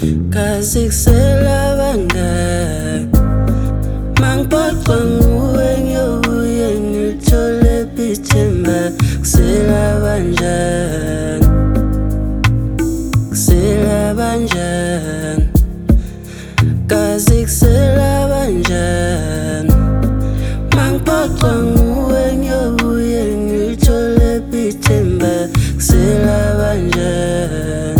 kazi kusela bangani mangiphoxwa nguwe ngiyobuye ngilithole ithemba kusela banjani kusela banjani kazi kusela banjani mangiphoxwa nguwe ngiyobuye ngilithole ithemba kusela banjani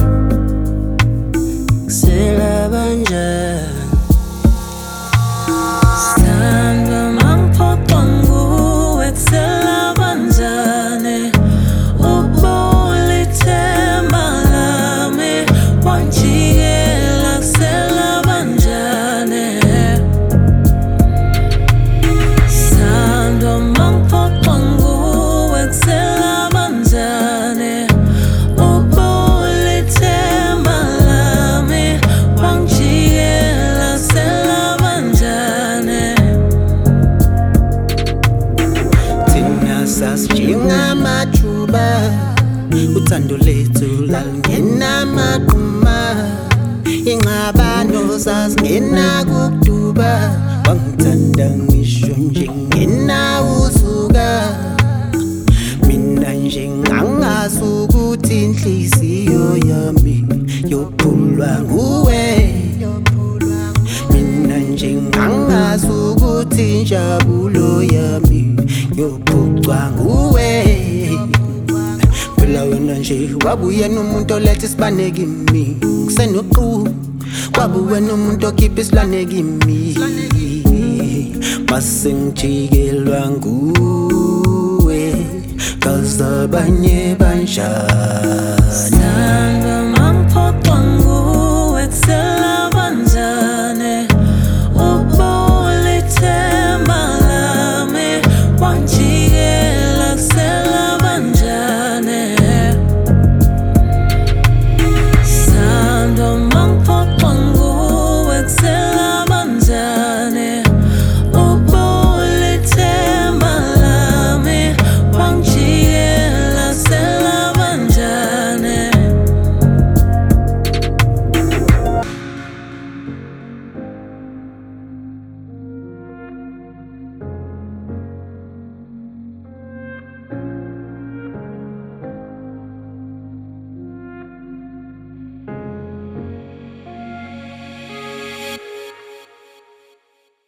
kusela banjani Sithandwa mangiphoxwa nguwe kusela banjani ubulithemba lami wanjikela kusela banjani Sithandwa mangiphoxwa nguwe kusela banjani ubulithemba lami wanjikela kusela banjani Thina sasijingamathuba uthando lethu lalungenamaqhuma ingxabano sasingena kukuduba wangithanda ngisho nje ngenawusuka mina nje ngangazi ukuthi inhliziyo yami yophulwa nguwe mina nje ngangazi ukuthi injabulo yami yophucwa nguwe phela wena nje wabuye nomuntu oletha isibane kimi kusenoqu wabuye nomuntu okhipha isilwane kimi mase ngijikelwa nguwe kazi abanye banjani Sithandwa